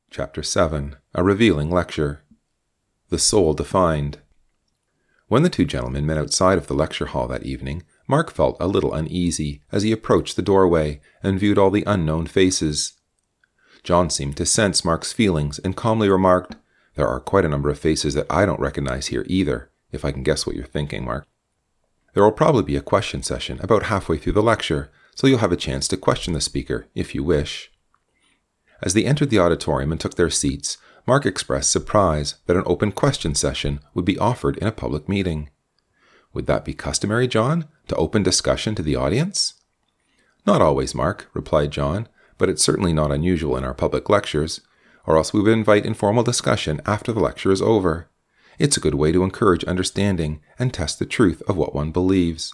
Chapter 7, A Revealing Lecture. The Soul Defined. When the two gentlemen met outside of the lecture hall that evening, Mark felt a little uneasy as he approached the doorway and viewed all the unknown faces. John seemed to sense Mark's feelings and calmly remarked, "There are quite a number of faces that I don't recognize here either, if I can guess what you're thinking, Mark. There will probably be a question session about halfway through the lecture, so you'll have a chance to question the speaker, if you wish." As they entered the auditorium and took their seats, Mark expressed surprise that an open question session would be offered in a public meeting. "Would that be customary, John, to open discussion to the audience?" "Not always, Mark," replied John, "but it's certainly not unusual in our public lectures, or else we would invite informal discussion after the lecture is over. It's a good way to encourage understanding and test the truth of what one believes."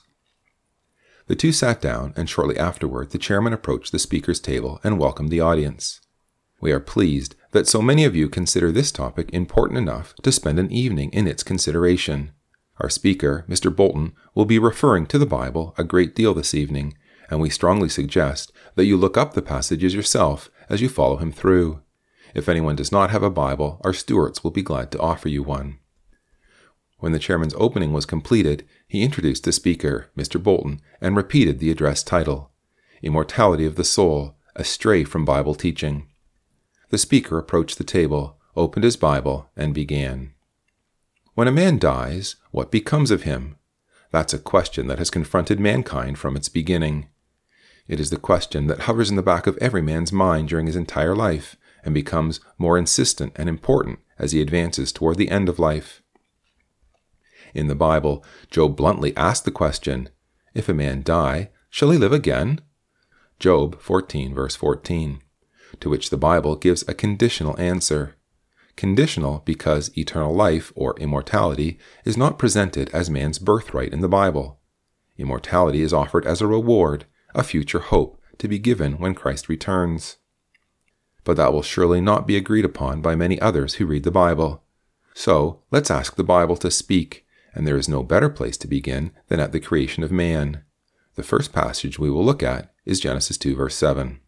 The two sat down, and shortly afterward the chairman approached the speaker's table and welcomed the audience. "We are pleased that so many of you consider this topic important enough to spend an evening in its consideration. Our speaker, Mr. Bolton, will be referring to the Bible a great deal this evening, and we strongly suggest that you look up the passages yourself as you follow him through. If anyone does not have a Bible, our stewards will be glad to offer you one." When the chairman's opening was completed, he introduced the speaker, Mr. Bolton, and repeated the address title, "Immortality of the Soul, Astray from Bible Teaching." The speaker approached the table, opened his Bible, and began. "When a man dies, what becomes of him? That's a question that has confronted mankind from its beginning. It is the question that hovers in the back of every man's mind during his entire life, and becomes more insistent and important as he advances toward the end of life. In the Bible, Job bluntly asked the question, "If a man die, shall he live again?" Job 14, verse 14. To which the Bible gives a conditional answer. Conditional because eternal life, or immortality, is not presented as man's birthright in the Bible. Immortality is offered as a reward, a future hope to be given when Christ returns. But that will surely not be agreed upon by many others who read the Bible. So let's ask the Bible to speak, and there is no better place to begin than at the creation of man. The first passage we will look at is Genesis 2, verse 7.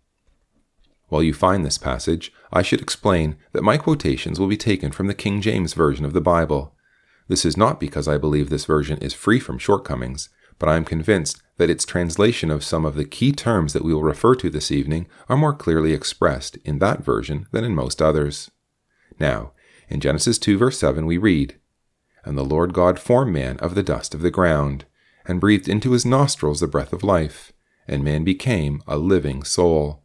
While you find this passage, I should explain that my quotations will be taken from the King James Version of the Bible. This is not because I believe this version is free from shortcomings, but I am convinced that its translation of some of the key terms that we will refer to this evening are more clearly expressed in that version than in most others. Now, in Genesis 2, verse 7 we read, "And the Lord God formed man of the dust of the ground, and breathed into his nostrils the breath of life, and man became a living soul."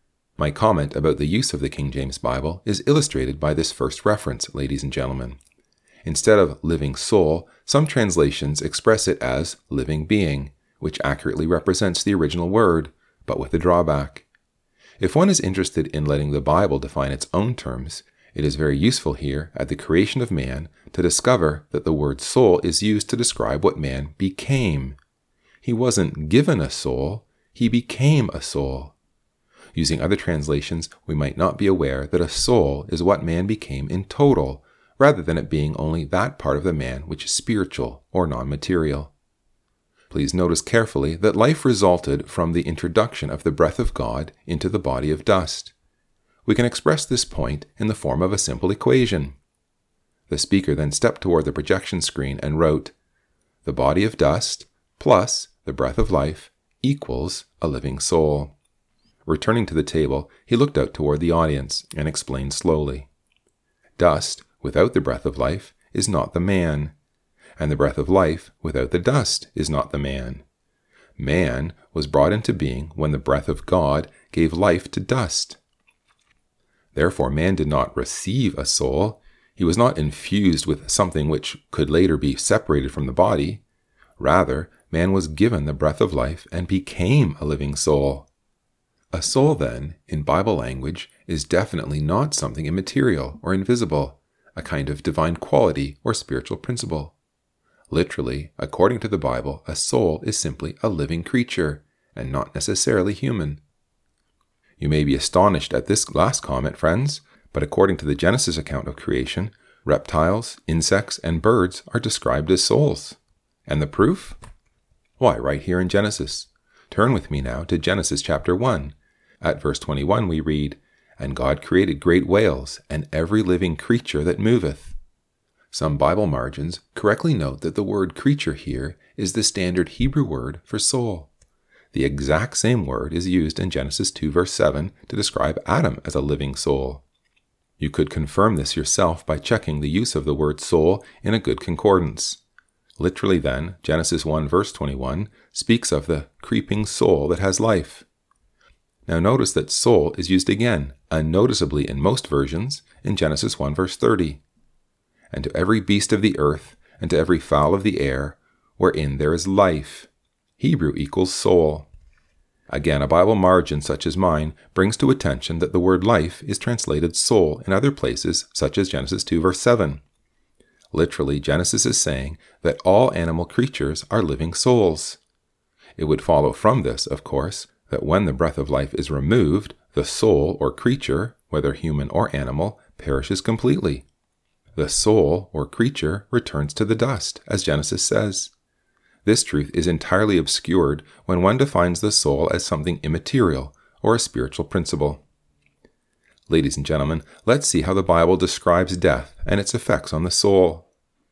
My comment about the use of the King James Bible is illustrated by this first reference, ladies and gentlemen. Instead of living soul, some translations express it as living being, which accurately represents the original word, but with a drawback. If one is interested in letting the Bible define its own terms, it is very useful here at the creation of man to discover that the word soul is used to describe what man became. He wasn't given a soul, he became a soul. Using other translations, we might not be aware that a soul is what man became in total, rather than it being only that part of the man which is spiritual or non-material. Please notice carefully that life resulted from the introduction of the breath of God into the body of dust. We can express this point in the form of a simple equation. The speaker then stepped toward the projection screen and wrote, "The body of dust plus the breath of life equals a living soul." Returning to the table, he looked out toward the audience and explained slowly. Dust without the breath of life is not the man, and the breath of life without the dust is not the man. Man was brought into being when the breath of God gave life to dust. Therefore, man did not receive a soul. He was not infused with something which could later be separated from the body. Rather, man was given the breath of life and became a living soul. A soul, then, in Bible language, is definitely not something immaterial or invisible, a kind of divine quality or spiritual principle. Literally, according to the Bible, a soul is simply a living creature, and not necessarily human. You may be astonished at this last comment, friends, but according to the Genesis account of creation, reptiles, insects, and birds are described as souls. And the proof? Why, right here in Genesis. Turn with me now to Genesis chapter 1. At verse 21 we read, And God created great whales, and every living creature that moveth. Some Bible margins correctly note that the word creature here is the standard Hebrew word for soul. The exact same word is used in Genesis 2 verse 7 to describe Adam as a living soul. You could confirm this yourself by checking the use of the word soul in a good concordance. Literally then, Genesis 1 verse 21 speaks of the creeping soul that has life. Now notice that soul is used again, unnoticeably in most versions, in Genesis 1 verse 30. And to every beast of the earth, and to every fowl of the air, wherein there is life. Hebrew equals soul. Again, a Bible margin such as mine brings to attention that the word life is translated soul in other places, such as Genesis 2 verse 7. Literally, Genesis is saying that all animal creatures are living souls. It would follow from this, of course, that when the breath of life is removed, the soul or creature, whether human or animal, perishes completely. The soul or creature returns to the dust, as Genesis says. This truth is entirely obscured when one defines the soul as something immaterial or a spiritual principle. Ladies and gentlemen, let's see how the Bible describes death and its effects on the soul.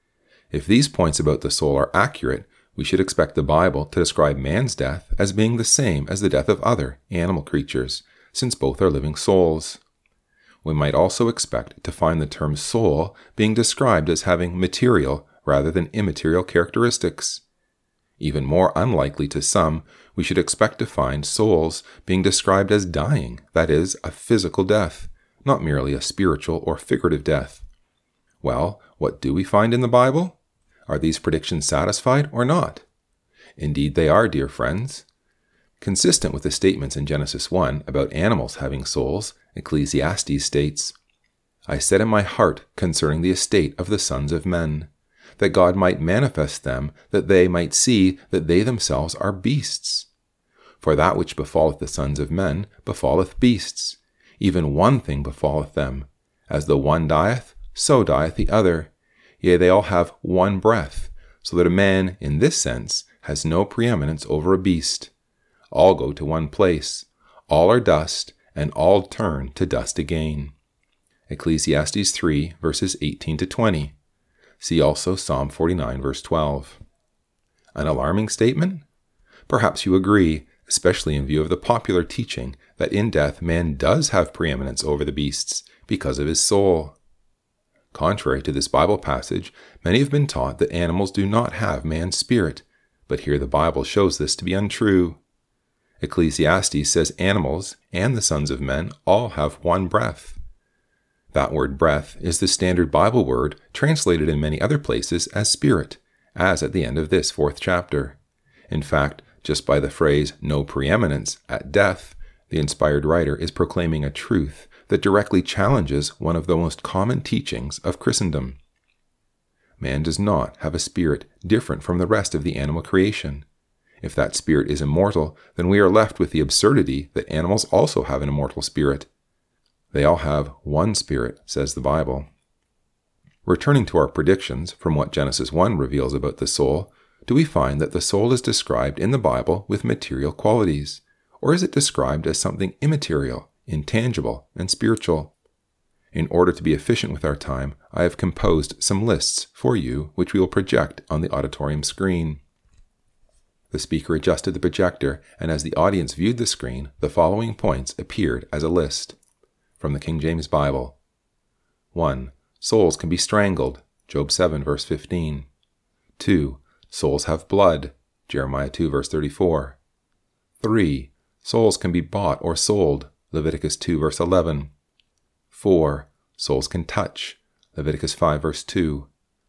If these points about the soul are accurate, we should expect the Bible to describe man's death as being the same as the death of other animal creatures, since both are living souls. We might also expect to find the term soul being described as having material rather than immaterial characteristics. Even more unlikely to some, we should expect to find souls being described as dying, that is, a physical death, not merely a spiritual or figurative death. Well, what do we find in the Bible? Are these predictions satisfied or not? Indeed they are, dear friends. Consistent with the statements in Genesis 1 about animals having souls, Ecclesiastes states, I said in my heart concerning the estate of the sons of men, that God might manifest them, that they might see that they themselves are beasts. For that which befalleth the sons of men befalleth beasts. Even one thing befalleth them. As the one dieth, so dieth the other. Yea, they all have one breath, so that a man, in this sense, has no preeminence over a beast. All go to one place. All are dust, and all turn to dust again. Ecclesiastes 3, verses 18 to 20. See also Psalm 49, verse 12. An alarming statement? Perhaps you agree, especially in view of the popular teaching that in death man does have preeminence over the beasts because of his soul. Contrary to this Bible passage, many have been taught that animals do not have man's spirit, but here the Bible shows this to be untrue. Ecclesiastes says animals and the sons of men all have one breath. That word breath is the standard Bible word translated in many other places as spirit, as at the end of this 4th chapter. In fact, just by the phrase no preeminence at death, the inspired writer is proclaiming a truth that directly challenges one of the most common teachings of Christendom. Man does not have a spirit different from the rest of the animal creation. If that spirit is immortal, then we are left with the absurdity that animals also have an immortal spirit. They all have one spirit, says the Bible. Returning to our predictions from what Genesis 1 reveals about the soul, do we find that the soul is described in the Bible with material qualities? Or is it described as something immaterial, intangible, and spiritual? In order to be efficient with our time, I have composed some lists for you which we will project on the auditorium screen. The speaker adjusted the projector, and as the audience viewed the screen, the following points appeared as a list. From the King James Bible. 1. Souls can be strangled. Job 7, verse 15. 2. Souls have blood. Jeremiah 2, verse 34. 3. Souls can be bought or sold. Leviticus 2, verse 11. 4. Souls can touch. Leviticus 5, verse 2.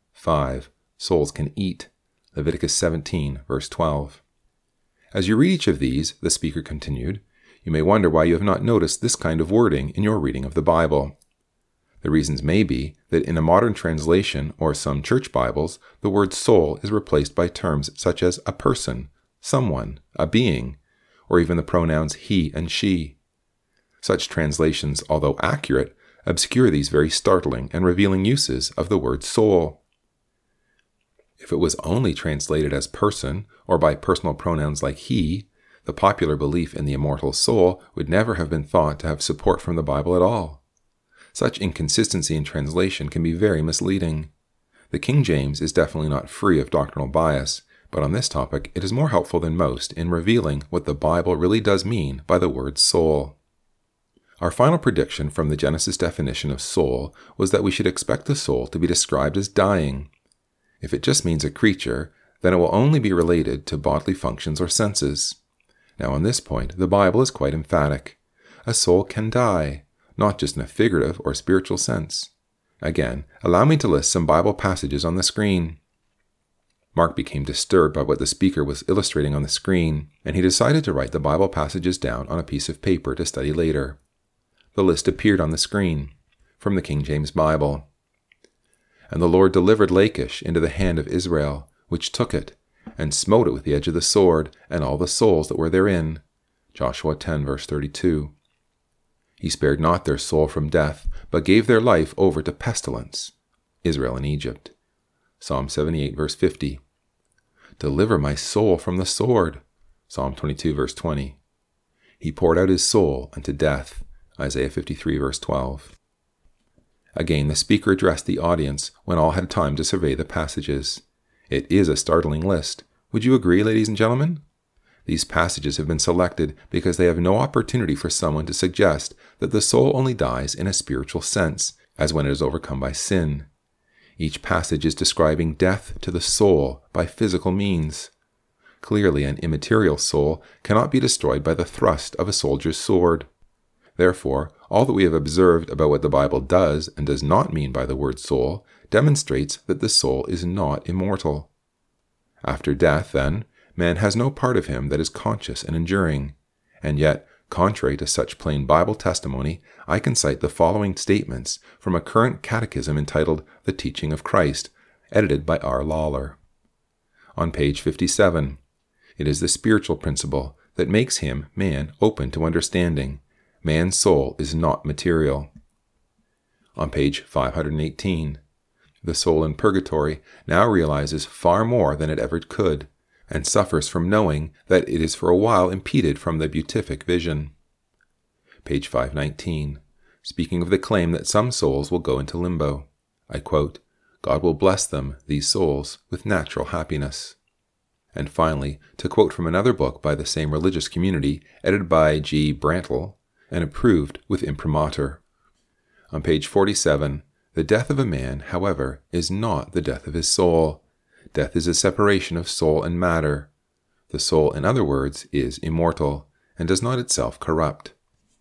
5. Souls can eat. Leviticus 17, verse 12. As you read each of these, the speaker continued, you may wonder why you have not noticed this kind of wording in your reading of the Bible. The reasons may be that in a modern translation or some church Bibles, the word soul is replaced by terms such as a person, someone, a being, or even the pronouns he and she. Such translations, although accurate, obscure these very startling and revealing uses of the word soul. If it was only translated as person or by personal pronouns like he, the popular belief in the immortal soul would never have been thought to have support from the Bible at all. Such inconsistency in translation can be very misleading. The King James is definitely not free of doctrinal bias, but on this topic it is more helpful than most in revealing what the Bible really does mean by the word soul. Our final prediction from the Genesis definition of soul was that we should expect the soul to be described as dying. If it just means a creature, then it will only be related to bodily functions or senses. Now on this point, the Bible is quite emphatic. A soul can die, not just in a figurative or spiritual sense. Again, allow me to list some Bible passages on the screen. Mark became disturbed by what the speaker was illustrating on the screen, and he decided to write the Bible passages down on a piece of paper to study later. The list appeared on the screen, from the King James Bible. And the Lord delivered Lachish into the hand of Israel, which took it, and smote it with the edge of the sword, and all the souls that were therein. Joshua 10, verse 32. He spared not their soul from death, but gave their life over to pestilence. Israel in Egypt. Psalm 78, verse 50. Deliver my soul from the sword. Psalm 22, verse 20. He poured out his soul unto death. Isaiah 53, verse 12. Again, the speaker addressed the audience when all had time to survey the passages. It is a startling list. Would you agree, ladies and gentlemen? These passages have been selected because they have no opportunity for someone to suggest that the soul only dies in a spiritual sense, as when it is overcome by sin. Each passage is describing death to the soul by physical means. Clearly, an immaterial soul cannot be destroyed by the thrust of a soldier's sword. Therefore, all that we have observed about what the Bible does and does not mean by the word soul demonstrates that the soul is not immortal. After death, then, man has no part of him that is conscious and enduring. And yet, contrary to such plain Bible testimony, I can cite the following statements from a current catechism entitled The Teaching of Christ, edited by R. Lawler. On page 57, it is the spiritual principle that makes him, man, open to understanding. Man's soul is not material. On page 518, the soul in purgatory now realizes far more than it ever could, and suffers from knowing that it is for a while impeded from the beatific vision. Page 519, speaking of the claim that some souls will go into limbo, I quote, God will bless them, these souls, with natural happiness. And finally, to quote from another book by the same religious community, edited by G. Brantle, and approved with imprimatur. On page 47, the death of a man, however, is not the death of his soul. Death is a separation of soul and matter. The soul, in other words, is immortal, and does not itself corrupt.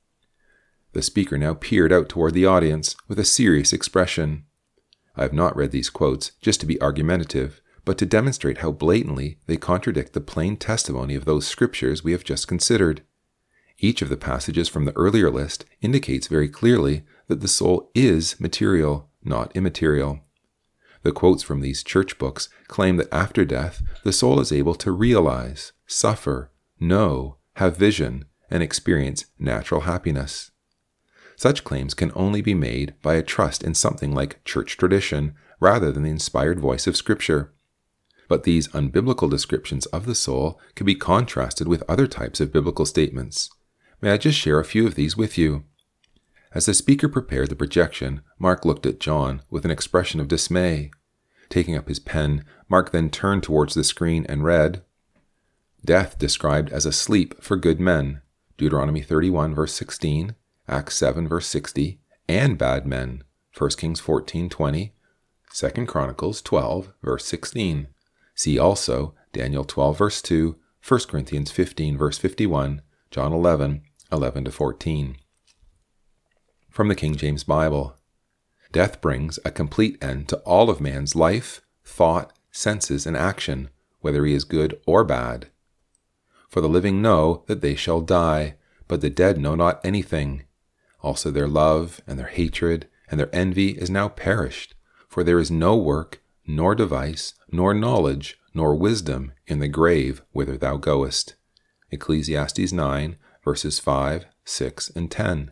The speaker now peered out toward the audience with a serious expression. I have not read these quotes just to be argumentative, but to demonstrate how blatantly they contradict the plain testimony of those scriptures we have just considered. Each of the passages from the earlier list indicates very clearly that the soul is material, not immaterial. The quotes from these church books claim that after death, the soul is able to realize, suffer, know, have vision, and experience natural happiness. Such claims can only be made by a trust in something like church tradition rather than the inspired voice of Scripture. But these unbiblical descriptions of the soul can be contrasted with other types of biblical statements. May I just share a few of these with you? As the speaker prepared the projection, Mark looked at John with an expression of dismay. Taking up his pen, Mark then turned towards the screen and read, Death described as a sleep for good men, Deuteronomy 31, verse 16, Acts 7, verse 60, and bad men, 1 Kings 14:20, 2 Chronicles 12, verse 16. See also Daniel 12, verse 2, 1 Corinthians 15, verse 51, John 11, 11-14. From the King James Bible, death brings a complete end to all of man's life, thought, senses, and action, whether he is good or bad. For the living know that they shall die, but the dead know not anything. Also their love, and their hatred, and their envy is now perished, for there is no work, nor device, nor knowledge, nor wisdom in the grave whither thou goest. Ecclesiastes 9, verses 5, 6, and 10.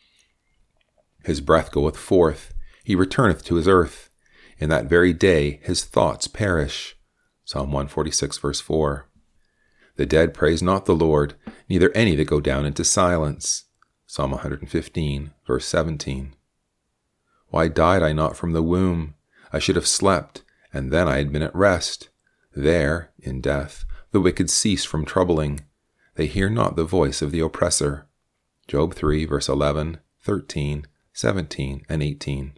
His breath goeth forth, he returneth to his earth. In that very day his thoughts perish. Psalm 146, verse 4. The dead praise not the Lord, neither any that go down into silence. Psalm 115, verse 17. Why died I not from the womb? I should have slept, and then I had been at rest. There, in death, the wicked cease from troubling. They hear not the voice of the oppressor. Job 3, verse 11, 13, 17, and 18.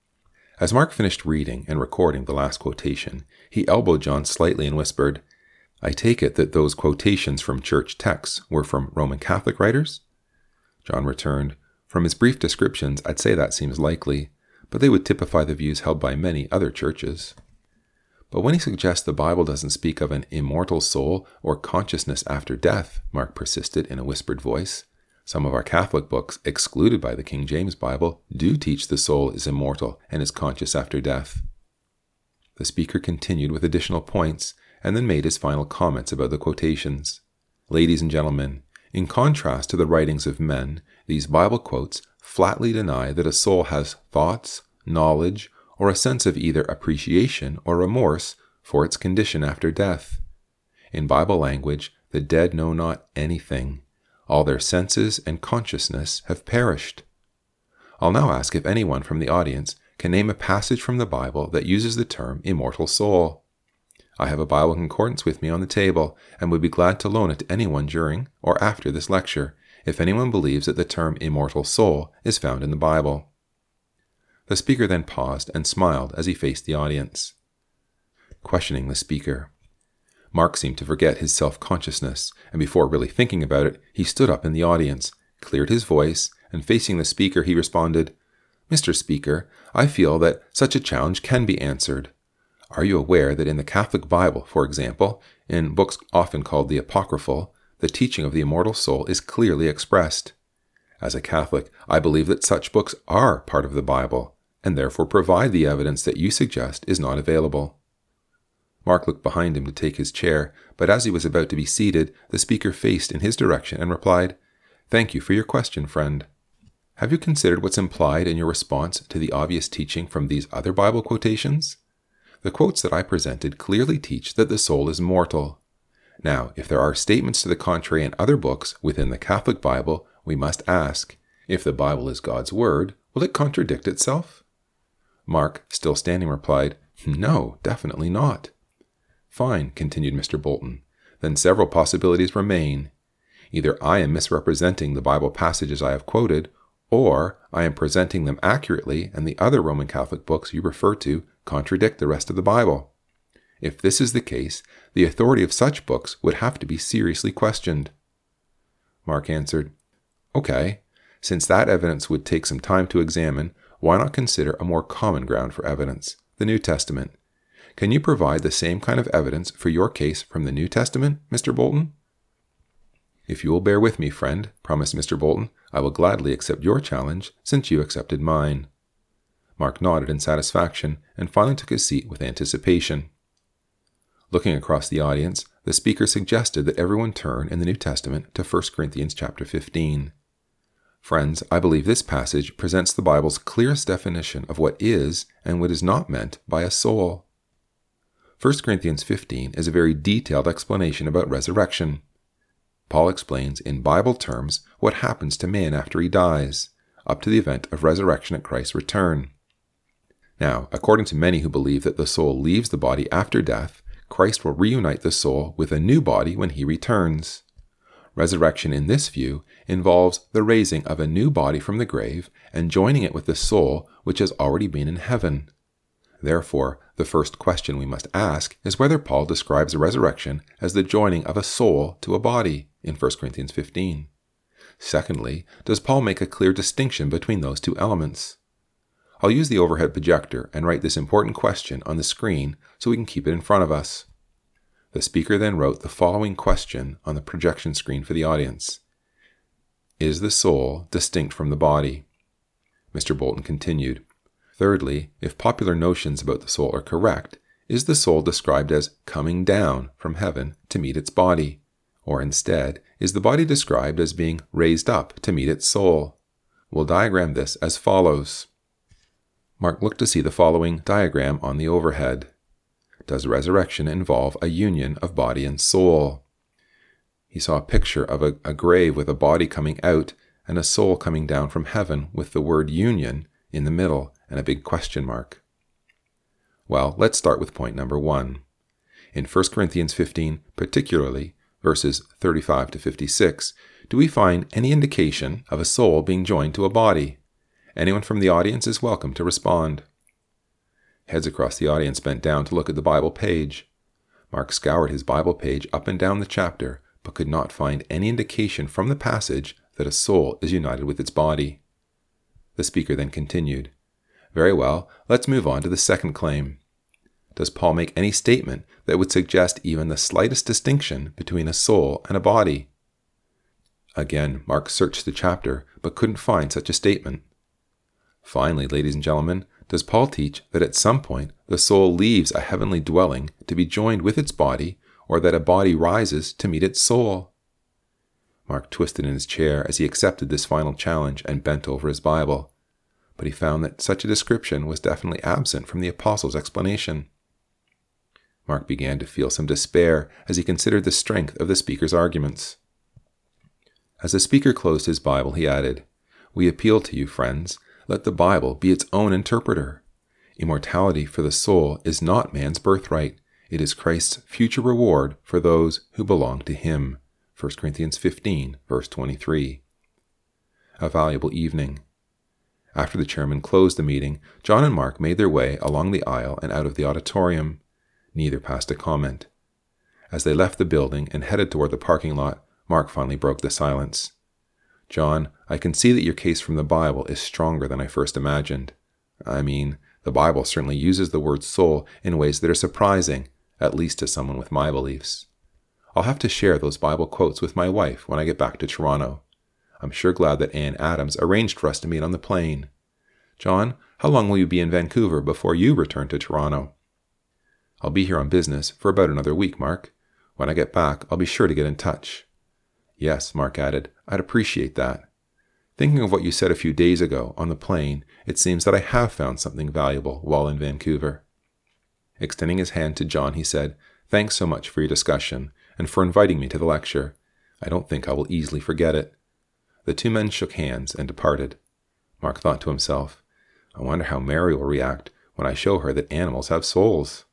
As Mark finished reading and recording the last quotation, he elbowed John slightly and whispered, I take it that those quotations from church texts were from Roman Catholic writers? John returned, From his brief descriptions, I'd say that seems likely, but they would typify the views held by many other churches. But when he suggests the Bible doesn't speak of an immortal soul or consciousness after death, Mark persisted in a whispered voice, some of our Catholic books, excluded by the King James Bible, do teach the soul is immortal and is conscious after death. The speaker continued with additional points and then made his final comments about the quotations. Ladies and gentlemen, in contrast to the writings of men, these Bible quotes flatly deny that a soul has thoughts, knowledge, or a sense of either appreciation or remorse for its condition after death. In Bible language, the dead know not anything. All their senses and consciousness have perished. I'll now ask if anyone from the audience can name a passage from the Bible that uses the term immortal soul. I have a Bible concordance with me on the table and would be glad to loan it to anyone during or after this lecture if anyone believes that the term immortal soul is found in the Bible. The speaker then paused and smiled as he faced the audience. Questioning the speaker. Mark seemed to forget his self-consciousness, and before really thinking about it, he stood up in the audience, cleared his voice, and facing the speaker, he responded, Mr. Speaker, I feel that such a challenge can be answered. Are you aware that in the Catholic Bible, for example, in books often called the Apocryphal, the teaching of the immortal soul is clearly expressed? As a Catholic, I believe that such books are part of the Bible, and therefore provide the evidence that you suggest is not available. Mark looked behind him to take his chair, but as he was about to be seated, the speaker faced in his direction and replied, Thank you for your question, friend. Have you considered what's implied in your response to the obvious teaching from these other Bible quotations? The quotes that I presented clearly teach that the soul is mortal. Now, if there are statements to the contrary in other books within the Catholic Bible, we must ask, if the Bible is God's word, will it contradict itself? Mark, still standing, replied, No, definitely not. Fine, continued Mr. Bolton. Then several possibilities remain. Either I am misrepresenting the Bible passages I have quoted, or I am presenting them accurately and the other Roman Catholic books you refer to contradict the rest of the Bible. If this is the case, the authority of such books would have to be seriously questioned. Mark answered, Okay, since that evidence would take some time to examine, why not consider a more common ground for evidence, the New Testament? Can you provide the same kind of evidence for your case from the New Testament, Mr. Bolton? If you will bear with me, friend, promised Mr. Bolton, I will gladly accept your challenge since you accepted mine. Mark nodded in satisfaction and finally took his seat with anticipation. Looking across the audience, the speaker suggested that everyone turn in the New Testament to 1 Corinthians chapter 15. Friends, I believe this passage presents the Bible's clearest definition of what is and what is not meant by a soul. 1 Corinthians 15 is a very detailed explanation about resurrection. Paul explains in Bible terms what happens to man after he dies, up to the event of resurrection at Christ's return. Now, according to many who believe that the soul leaves the body after death, Christ will reunite the soul with a new body when he returns. Resurrection in this view involves the raising of a new body from the grave and joining it with the soul which has already been in heaven. Therefore, the first question we must ask is whether Paul describes the resurrection as the joining of a soul to a body in 1 Corinthians 15. Secondly, does Paul make a clear distinction between those two elements? I'll use the overhead projector and write this important question on the screen so we can keep it in front of us. The speaker then wrote the following question on the projection screen for the audience. Is the soul distinct from the body? Mr. Bolton continued. Thirdly, if popular notions about the soul are correct, is the soul described as coming down from heaven to meet its body? Or instead, is the body described as being raised up to meet its soul? We'll diagram this as follows. Mark looked to see the following diagram on the overhead. Does resurrection involve a union of body and soul? He saw a picture of a grave with a body coming out and a soul coming down from heaven with the word union in the middle and a big question mark. Well, let's start with point number 1. In 1 Corinthians 15, particularly verses 35 to 56, do we find any indication of a soul being joined to a body? Anyone from the audience is welcome to respond. Heads across the audience bent down to look at the Bible page. Mark scoured his Bible page up and down the chapter, but could not find any indication from the passage that a soul is united with its body. The speaker then continued, "Very well, let's move on to the second claim. Does Paul make any statement that would suggest even the slightest distinction between a soul and a body?" Again, Mark searched the chapter, but couldn't find such a statement. Finally, ladies and gentlemen, does Paul teach that at some point the soul leaves a heavenly dwelling to be joined with its body, or that a body rises to meet its soul? Mark twisted in his chair as he accepted this final challenge and bent over his Bible, but he found that such a description was definitely absent from the apostle's explanation. Mark began to feel some despair as he considered the strength of the speaker's arguments. As the speaker closed his Bible, he added, "We appeal to you, friends, let the Bible be its own interpreter. Immortality for the soul is not man's birthright. It is Christ's future reward for those who belong to him." 1 Corinthians 15, verse 23. A valuable evening. After the chairman closed the meeting, John and Mark made their way along the aisle and out of the auditorium. Neither passed a comment. As they left the building and headed toward the parking lot, Mark finally broke the silence. "John, I can see that your case from the Bible is stronger than I first imagined. I mean, the Bible certainly uses the word soul in ways that are surprising, at least to someone with my beliefs. I'll have to share those Bible quotes with my wife when I get back to Toronto. I'm sure glad that Ann Adams arranged for us to meet on the plane. John, how long will you be in Vancouver before you return to Toronto?" "I'll be here on business for about another week, Mark. When I get back, I'll be sure to get in touch." "Yes," Mark added, "I'd appreciate that. Thinking of what you said a few days ago on the plane, it seems that I have found something valuable while in Vancouver." Extending his hand to John, he said, "Thanks so much for your discussion and for inviting me to the lecture. I don't think I will easily forget it." The two men shook hands and departed. Mark thought to himself, "I wonder how Mary will react when I show her that animals have souls."